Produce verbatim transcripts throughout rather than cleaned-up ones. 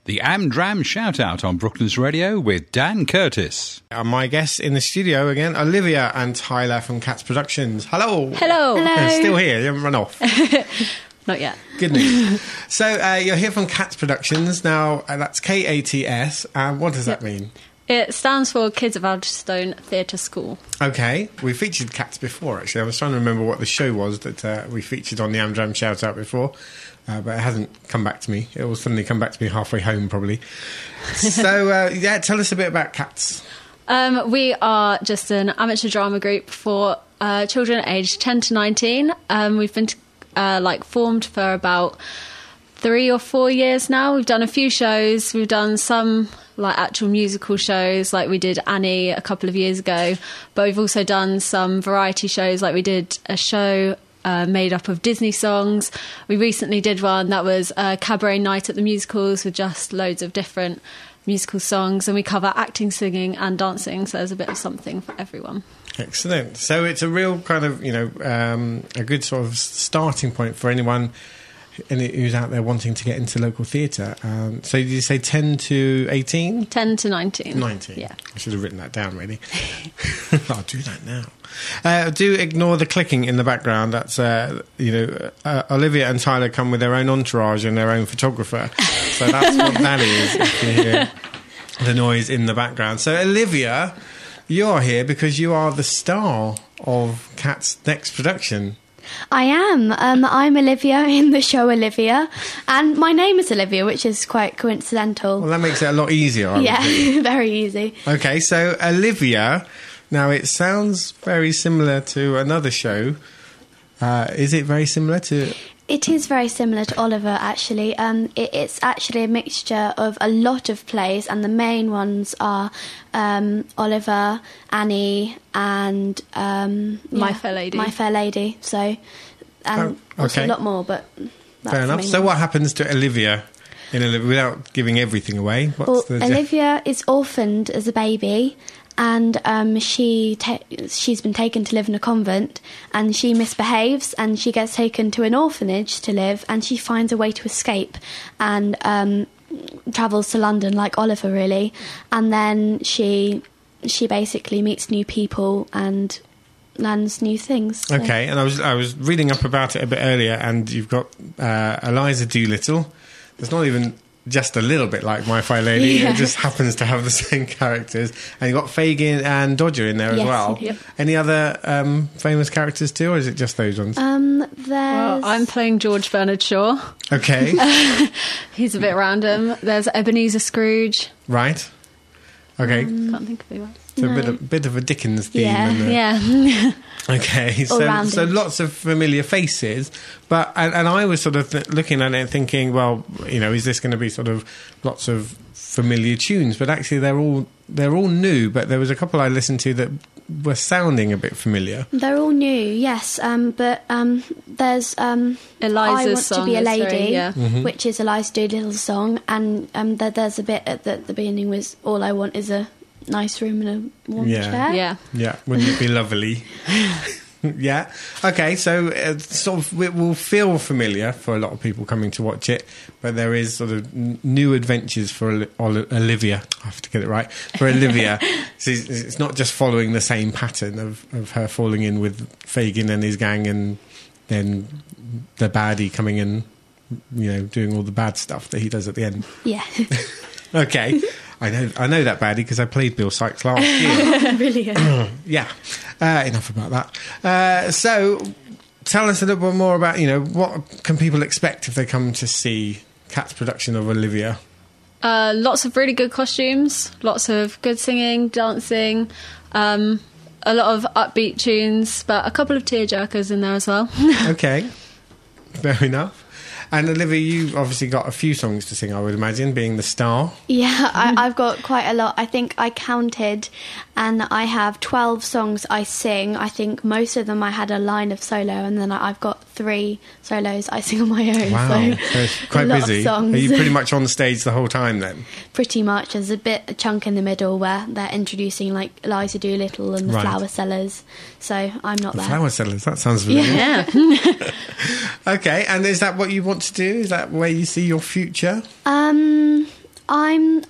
The Amdram Shout-Out on Brooklands Radio with Dan Curtis. And my guests in the studio again, Olivia and Tyler from Cats Productions. Hello. Hello. You're Hello. still here, you haven't run off. Not yet. Good news. So uh, you're here from Cats Productions. Now, uh, that's K A T S. And uh, what does that Yep. mean? It stands for Kids of Alderstone Theatre School. Okay. We featured Cats before, actually. I was trying to remember what the show was that uh, we featured on the Amdram Shout-Out before. Uh, but it hasn't come back to me. It will suddenly come back to me halfway home, probably. So, uh, yeah, tell us a bit about Cats. Um, we are just an amateur drama group for uh, children aged ten to nineteen. Um, we've been uh, like formed for about three or four years now. We've done a few shows. We've done some like actual musical shows, like we did Annie a couple of years ago. But we've also done some variety shows, like we did a show Uh, made up of Disney songs. We recently did one that was a cabaret night at the musicals with just loads of different musical songs, and we cover acting, singing and dancing, so there's a bit of something for everyone. Excellent. So it's a real kind of, you know, um, a good sort of starting point for anyone who's out there wanting to get into local theatre. Um, so did you say ten to eighteen? ten to nineteen. nineteen. Yeah. I should have written that down, really. I'll do that now. Uh, do ignore the clicking in the background. That's, uh, you know, uh, Olivia and Tyler come with their own entourage and their own photographer. So that's what that is, if you hear the noise in the background. So, Olivia, you're here because you are the star of Cat's next production. I am. Um, I'm Olivia in the show Olivia, and my name is Olivia, which is quite coincidental. Well, that makes it a lot easier, I would yeah, think. very easy. Okay, so Olivia, now it sounds very similar to another show. Uh, is it very similar to... It is very similar to Oliver, actually. Um, it, it's actually a mixture of a lot of plays, and the main ones are um, Oliver, Annie, and um, My yeah, Fair Lady. My Fair Lady. So, and Oh, also okay. a lot more, but that's Fair the enough. main So one. what happens to Olivia, in Olivia without giving everything away? What's Well, the Olivia is orphaned as a baby, and um, she ta- she's been taken to live in a convent, and she misbehaves, and she gets taken to an orphanage to live, and she finds a way to escape, and um, travels to London like Oliver, really, and then she she basically meets new people and learns new things. So. Okay, and I was I was reading up about it a bit earlier, and you've got uh, Eliza Doolittle. It's not even just a little bit like My Fair Lady. Yeah. It just happens to have the same characters. And you've got Fagin and Dodger in there as Yes, well. yep. Any other um, famous characters too, or is it just those ones? Um, there's... Well, I'm playing George Bernard Shaw. Okay, He's a bit random. There's Ebenezer Scrooge. right. Okay, Can't think of who else. so a bit no. of, bit of a Dickens theme. Yeah. in there. Yeah. Okay, so All-rounded. so lots of familiar faces, but and, and I was sort of th- looking at it and thinking, well, you know, is this going to be sort of lots of familiar tunes? But actually, they're all they're all new. But there was a couple I listened to that were sounding a bit familiar. They're all new, yes, um, but um, there's um, Eliza's I Want song to Be a is Lady, very- yeah. Mm-hmm. which is Eliza Doolittle's song, and um, there, there's a bit at the, the beginning was All I Want Is a Nice Room and a Warm Yeah. Chair. Yeah. Yeah, wouldn't it be lovely? Yeah. Okay, so uh, sort of it will feel familiar for a lot of people coming to watch it, but there is sort of n- new adventures for Oli- Oli- Olivia. I have to get it right for Olivia. So it's, it's not just following the same pattern of, of her falling in with Fagin and his gang, and then the baddie coming in, you know, doing all the bad stuff that he does at the end. Yeah. Okay. I know, I know that baddie because I played Bill Sykes last year. Brilliant. Yeah, uh, enough about that. Uh, so, tell us a little bit more about, you know, what can people expect if they come to see Cat's production of Olivia? Uh, lots of really good costumes, lots of good singing, dancing, um, a lot of upbeat tunes, but a couple of tearjerkers in there as well. Okay, fair enough. And Olivia, you obviously got a few songs to sing, I would imagine, being the star. Yeah, I, I've got quite a lot. I think I counted, and I have twelve songs I sing. I think most of them I had a line of solo, and then I- I've got three solos I sing on my own. Wow, so, so it's quite a lot busy. Of songs. Are you pretty much on stage the whole time then? Pretty much. There's a bit a chunk in the middle where they're introducing like Eliza Doolittle and the Right. Flower Sellers. So I'm not The there. Flower Sellers, that sounds familiar. Yeah. Okay, and is that what you want to do? Is that where you see your future? Um,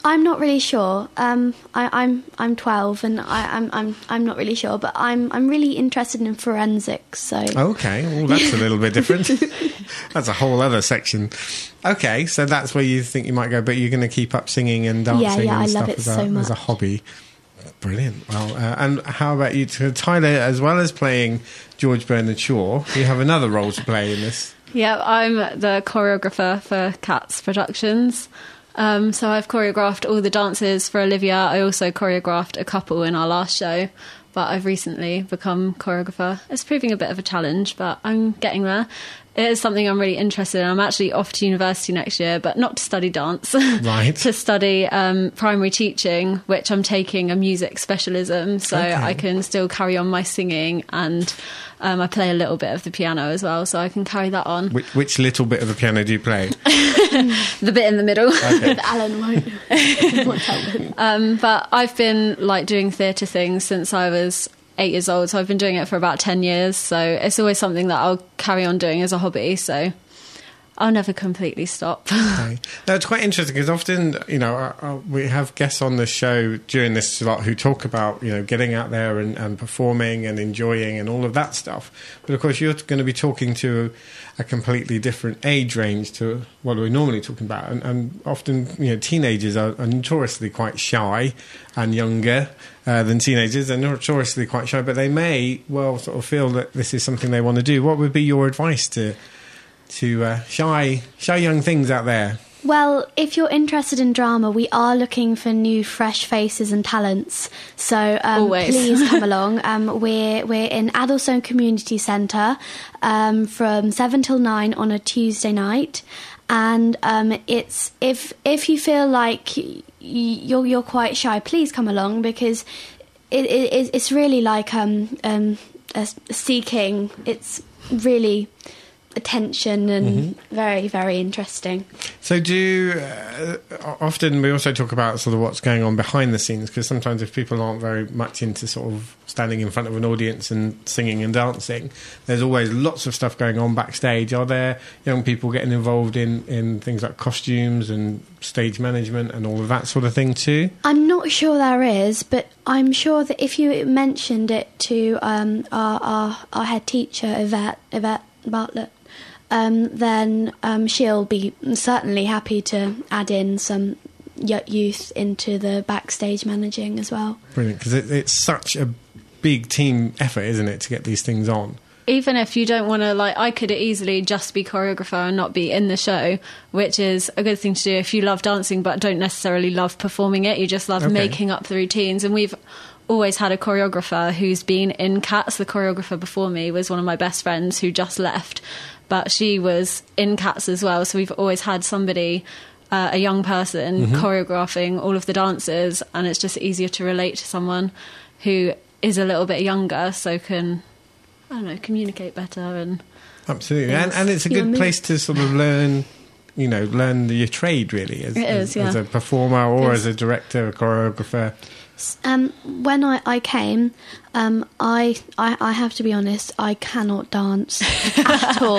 I'm not really sure. Um, I, I'm I'm twelve, and I, I'm I'm I'm not really sure. But I'm I'm really interested in forensics. So Okay, well, that's a little bit different. That's a whole other section. Okay, so that's where you think you might go, but you're going to keep up singing and dancing Yeah, yeah, and I stuff love it as, so a, as a much. hobby. Brilliant. Well, uh, and how about you, Tyler? As well as playing George Bernard Shaw, you have another role to play in this. Yeah, I'm the choreographer for Cats Productions. Um, so I've choreographed all the dances for Olivia. I also choreographed a couple in our last show, but I've recently become choreographer. It's proving a bit of a challenge, but I'm getting there. It is something I'm really interested in. I'm actually off to university next year, but not to study dance. Right. To study um, primary teaching, which I'm taking a music specialism, so Okay. I can still carry on my singing, and um, I play a little bit of the piano as well, so I can carry that on. Which, which little bit of the piano do you play? The bit in the middle. Okay. Alan won't. won't help him. Um, but I've been like doing theatre things since I was eight years old, so I've been doing it for about ten years, so it's always something that I'll carry on doing as a hobby, so I'll never completely stop. Okay. No, it's quite interesting because often, you know, uh, uh, we have guests on the show during this slot who talk about, you know, getting out there and, and performing and enjoying and all of that stuff. But of course, you're going to be talking to a completely different age range to what we're normally talking about. And, and often, you know, teenagers are, are notoriously quite shy and younger uh, than teenagers. They're notoriously quite shy, but they may well sort of feel that this is something they want to do. What would be your advice to to uh, shy shy young things out there? Well, if you're interested in drama, we are looking for new, fresh faces and talents. So um, Always. please come along. Um, we're we're in Addlestone Community Centre um, from seven till nine on a Tuesday night, and um, it's if if you feel like y- you're you're quite shy, please come along, because it, it it's really like um um a seeking. It's really attention and Mm-hmm. very, very interesting. So do you, uh, often we also talk about sort of what's going on behind the scenes, because sometimes if people aren't very much into sort of standing in front of an audience and singing and dancing, there's always lots of stuff going on backstage. Are there young people getting involved in, in things like costumes and stage management and all of that sort of thing too? I'm not sure there is, but I'm sure that if you mentioned it to um, our, our our head teacher, Yvette, Yvette Bartlett, um, then um, she'll be certainly happy to add in some y- youth into the backstage managing as well. Brilliant, because it, it's such a big team effort, isn't it, to get these things on? Even if you don't want to, like, I could easily just be choreographer and not be in the show, which is a good thing to do if you love dancing but don't necessarily love performing it. You just love Okay. making up the routines. And we've always had a choreographer who's been in Cats. The choreographer before me was one of my best friends who just left, but she was in Cats as well. So we've always had somebody, uh, a young person, Mm-hmm. choreographing all of the dances, and it's just easier to relate to someone who is a little bit younger, so can, I don't know, communicate better. And Absolutely, and, Yes. and it's a Your good move. place to sort of learn, you know, learn your trade really as, It as, is, yeah. as a performer or Yes. as a director, a choreographer. Um, when I, I came, um, I, I I have to be honest, I cannot dance at all.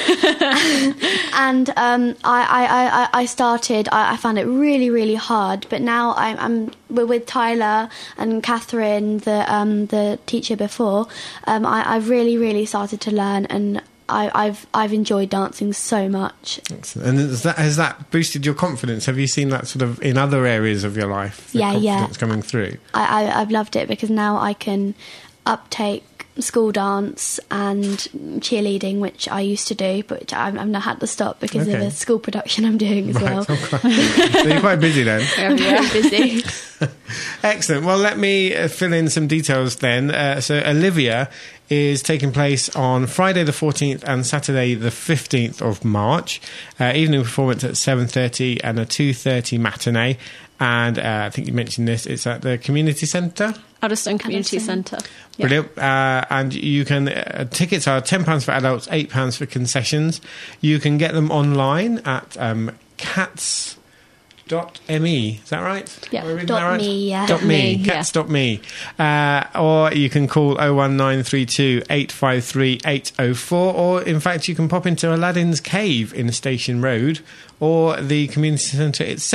And um, I, I, I, I started, I, I found it really, really hard. But now I'm, I'm we're with Tyler and Catherine, the um, the teacher before. Um, I, I've really, really started to learn, and I, I've I've enjoyed dancing so much. Excellent. And has that, has that boosted your confidence? Have you seen that sort of in other areas of your life? The Yeah, yeah. confidence coming through. I, I, I've loved it because now I can uptake school dance and cheerleading, which I used to do, but which I've, I've now had to stop because of Okay. a school production I'm doing as well. Oh, quite- so you're quite busy then. Very busy. Excellent. Well, let me uh, fill in some details then. Uh, so Olivia is taking place on Friday the fourteenth and Saturday the fifteenth of March. Uh, evening performance at seven thirty and a two thirty matinee. And uh, I think you mentioned this, it's at the community centre. Addlestone Community Addlestone. Centre. Yeah. Brilliant. Uh, and you can, uh, tickets are ten pounds for adults, eight pounds for concessions. You can get them online at um, cats dot m e. Is that right? Yeah. Am I reading Dot that right? me, yeah. Dot me. Me, Cats dot me. Uh, or you can call oh one nine three two, eight five three, eight oh four. Or, in fact, you can pop into Aladdin's Cave in Station Road or the community centre itself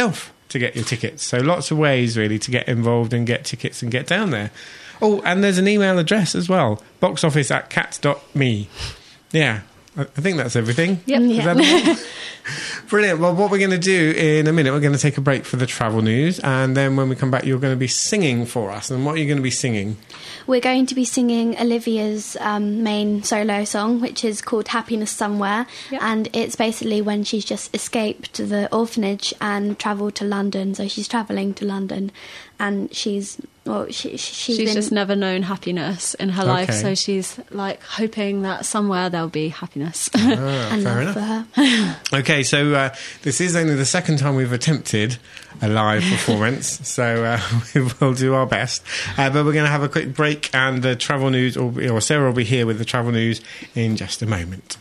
to get your tickets. So lots of ways, really, to get involved and get tickets and get down there. Oh, and there's an email address as well, box office at cats dot me. Yeah, I think that's everything. Yep. Is Yeah. that all? Brilliant. Well, what we're going to do in a minute, we're going to take a break for the travel news, and then when we come back, you're going to be singing for us. And what are you going to be singing? We're going to be singing Olivia's um, main solo song, which is called Happiness Somewhere. Yep. And it's basically when she's just escaped the orphanage and travelled to London. So she's travelling to London and she's... Well, she, she, She's been, just never known happiness in her life, Okay. so she's like hoping that somewhere there'll be happiness. Ah, and fair love enough. for her. Okay, so uh, this is only the second time we've attempted a live performance, so uh, we will do our best. Uh, but we're going to have a quick break, and the travel news, or, or Sarah will be here with the travel news in just a moment.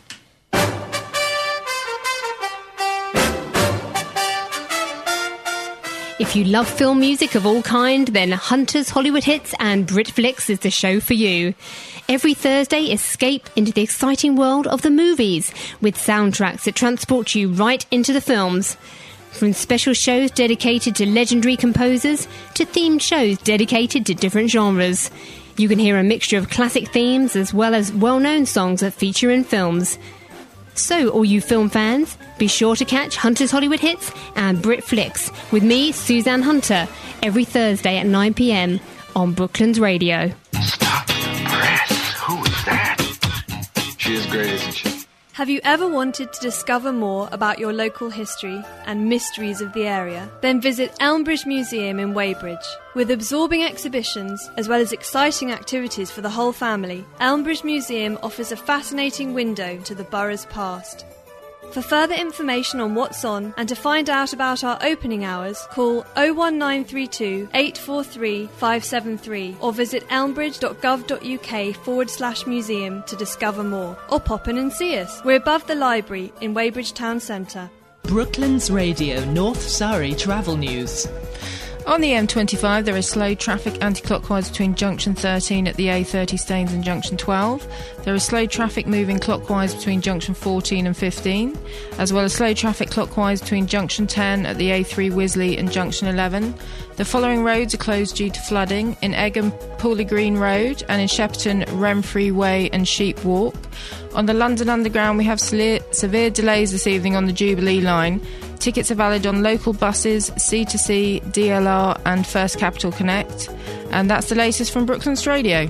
If you love film music of all kind, then Hunter's Hollywood Hits and Britflix is the show for you. Every Thursday, escape into the exciting world of the movies with soundtracks that transport you right into the films. From special shows dedicated to legendary composers to themed shows dedicated to different genres. You can hear a mixture of classic themes as well as well-known songs that feature in films. So, all you film fans, be sure to catch Hunter's Hollywood Hits and Britflix with me, Suzanne Hunter, every Thursday at nine p m on Brooklands Radio. Stop the press. Who is that? She is great, isn't she? Have you ever wanted to discover more about your local history and mysteries of the area? Then visit Elmbridge Museum in Weybridge. With absorbing exhibitions, as well as exciting activities for the whole family, Elmbridge Museum offers a fascinating window to the borough's past. For further information on what's on and to find out about our opening hours, call oh one nine three two, eight four three, five seven three or visit elmbridge.gov.uk forward slash museum to discover more. Or pop in and see us. We're above the library in Weybridge Town Centre. Brooklands Radio North Surrey Travel News. On the M twenty-five, there is slow traffic anti-clockwise between junction thirteen at the A thirty Staines and junction twelve. There is slow traffic moving clockwise between junction fourteen and fifteen, as well as slow traffic clockwise between junction ten at the A three Wisley and junction eleven. The following roads are closed due to flooding: in Egham, Pooley Green Road, and in Shepperton, Renfrew Way and Sheep Walk. On the London Underground, we have severe delays this evening on the Jubilee line. Tickets are valid on local buses, C to C, D L R and First Capital Connect. And that's the latest from Brooklands Radio.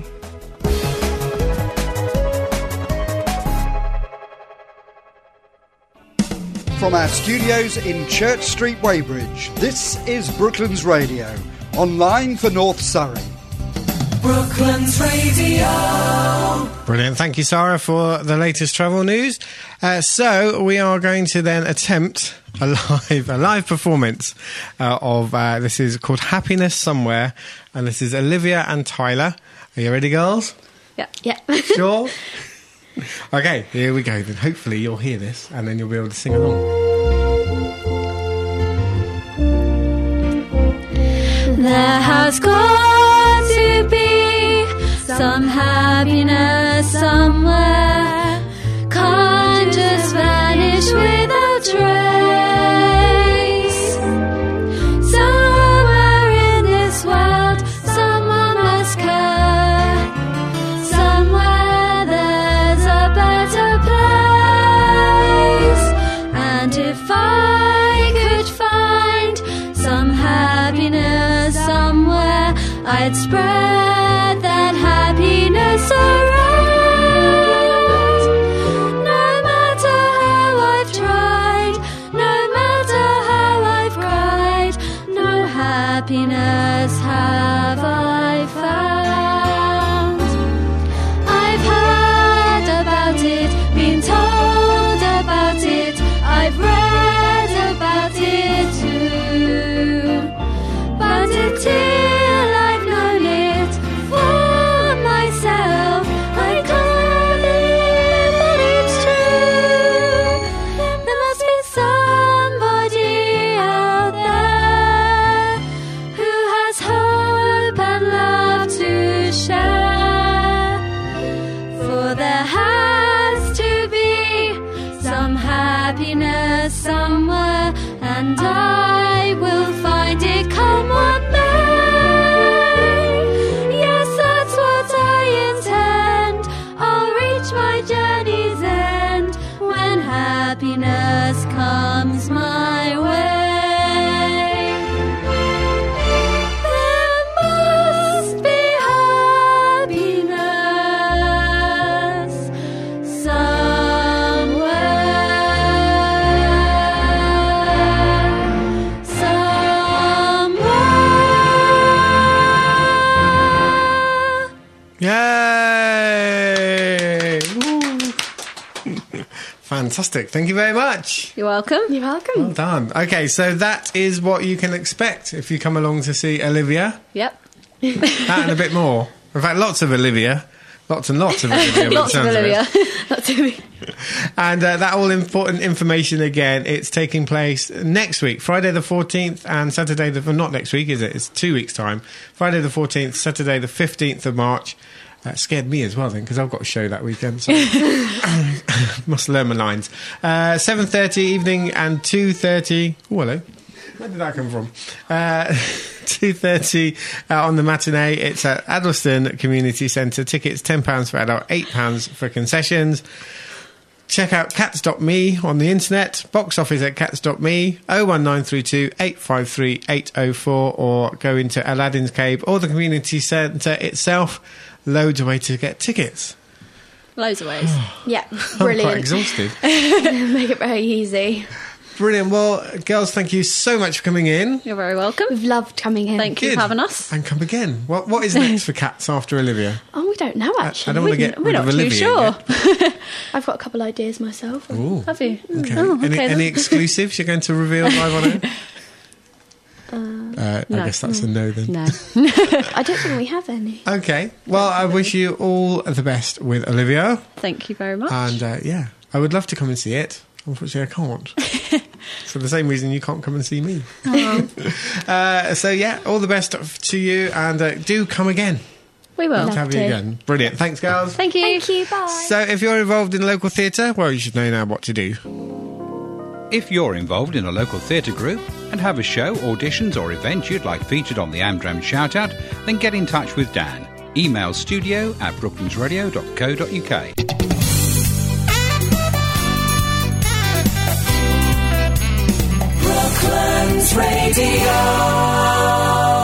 From our studios in Church Street, Weybridge, this is Brooklands Radio, online for North Surrey. Brooklands Radio. Brilliant. Thank you, Sarah, for the latest travel news. Uh, so we are going to then attempt a live a live performance uh, of uh, this is called Happiness Somewhere, and this is Olivia and Tyler. Are you ready, girls? Yeah. Yeah. Sure. Okay, here we go. Then hopefully you'll hear this, and then you'll be able to sing along. There has got to be some happiness somewhere, can't just vanish without trace. Somewhere in this world, someone must care. Somewhere there's a better place. And if I could find some happiness somewhere, I'd spread that happiness around. No matter how I've tried, no matter how I've cried, no happiness have I found. I've heard about it, been told about it, I've read about it too, but until I've known it for myself, I can't believe that it's true. There must be somebody out there who has Yay! Woo. Fantastic. Thank you very much. You're welcome. You're welcome. Well done. Okay, so that is what you can expect if you come along to see Olivia. Yep. That and a bit more. In fact, lots of Olivia. Lots and lots of Olivia. Lots of Olivia. That's it. And uh, that all important information again, it's taking place next week, Friday the fourteenth and Saturday the... Well, not next week, is it? It's two weeks' time. Friday the fourteenth, Saturday the fifteenth of March. That scared me as well then, because I've got a show that weekend, so must learn my lines. Uh, seven thirty evening and two thirty... Oh, hello. Where did that come from? Uh, two thirty uh, on the matinee. It's at Addlestone Community Centre. Tickets ten pounds for adult, eight pounds for concessions. Check out cats dot me on the internet. Box office at cats dot me. oh one nine three two, eight five three, eight oh four, or go into Aladdin's Cave or the community centre itself. Loads of ways to get tickets. Loads of ways. Yeah, I'm brilliant. quite exhausted. Make it very easy. Brilliant. Well, girls, thank you so much for coming in. You're very welcome. We've loved coming in. Thank you Good. for having us. And come again. What What is next for Cats after Olivia? Oh, we don't know, actually. I don't want to get We're rid not of too Olivia sure. yet. I've got a couple ideas myself. Ooh. Have you? Okay. Oh, okay any, then. any exclusives you're going to reveal live on air? Uh, I no. guess that's a no then. No. I don't think we have any. Okay. Well, I wish you all the best with Olivia. Thank you very much. And uh, yeah, I would love to come and see it. Unfortunately, I can't. For the same reason you can't come and see me. uh, so yeah, all the best to you, and uh, do come again. we will. Love to have you to. again. Brilliant. Thanks, girls. Thank you. Thank you, bye. So if you're involved in local theatre, well, you should know now what to do. If you're involved in a local theatre group and have a show, auditions or event you'd like featured on the Amdram Shoutout, then get in touch with Dan. Email studio at brooklandsradio dot co dot uk. Brooklands Radio.